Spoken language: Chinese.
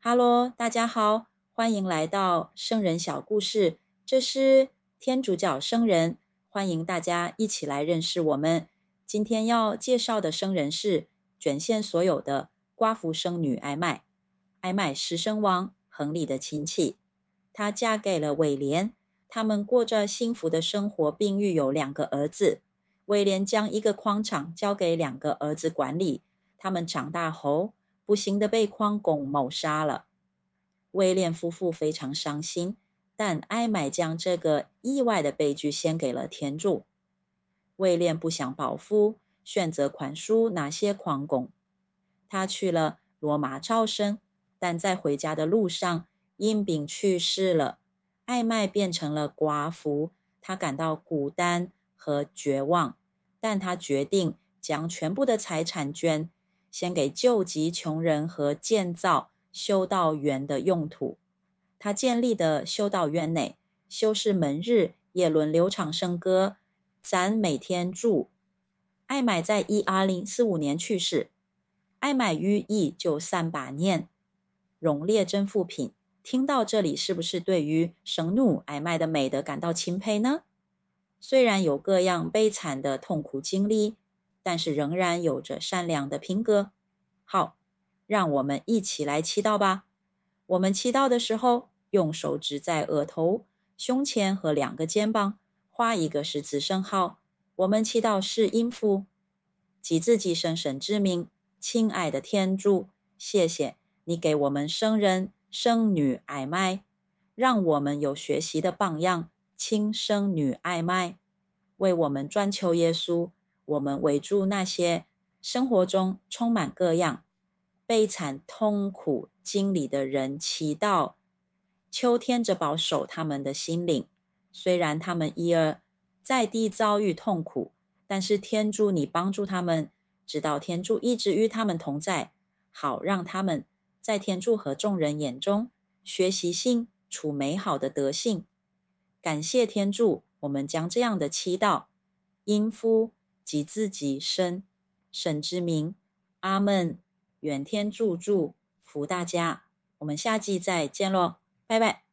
哈喽，大家好，欢迎来到圣人小故事，这是天主教圣人，欢迎大家一起来认识我们。今天要介绍的圣人是卷县所有的寡妇生女艾麦。艾麦是圣王亨利的亲戚，她嫁给了威廉，他们过着幸福的生活，并育有2个儿子。威廉将一个矿场交给2个儿子管理，他们长大后不幸地被矿工谋杀了。威廉夫妇非常伤心，但艾麦将这个意外的悲剧献给了天主。威廉不想报复，选择宽恕那些矿工。他去了罗马朝圣，但在回家的路上因病去世了。艾麦变成了寡妇，她感到孤单和绝望，但她决定将全部的财产献给救济穷人和建造修道院的用途。他建立的修道院内，修士们日也轮流唱圣歌，赞美天主。艾麦在1245年去世，艾麦寓意就300年。荣列真副品，听到这里是不是对于圣女艾麦的美德感到钦佩呢？虽然有各样悲惨的痛苦经历，但是仍然有着善良的品格。好，让我们一起来祈祷吧。我们祈祷的时候，用手指在额头、胸前和2个肩膀画一个十字圣号。我们祈祷是音符，即自己深深之名，亲爱的天主，谢谢你给我们圣人圣女艾麦，让我们有学习的榜样，亲圣女艾麦，为我们专求耶稣。我们为助那些生活中充满各样悲惨痛苦经历的人祈祷，求天着保守他们的心灵。虽然他们一而在地遭遇痛苦，但是天主你帮助他们，直到天主一直与他们同在，好让他们在天主和众人眼中学习性处美好的德性。感谢天主，我们将这样的祈祷因父及子及圣之名，阿们。愿天主祝福大家，我们下集再见咯，拜拜。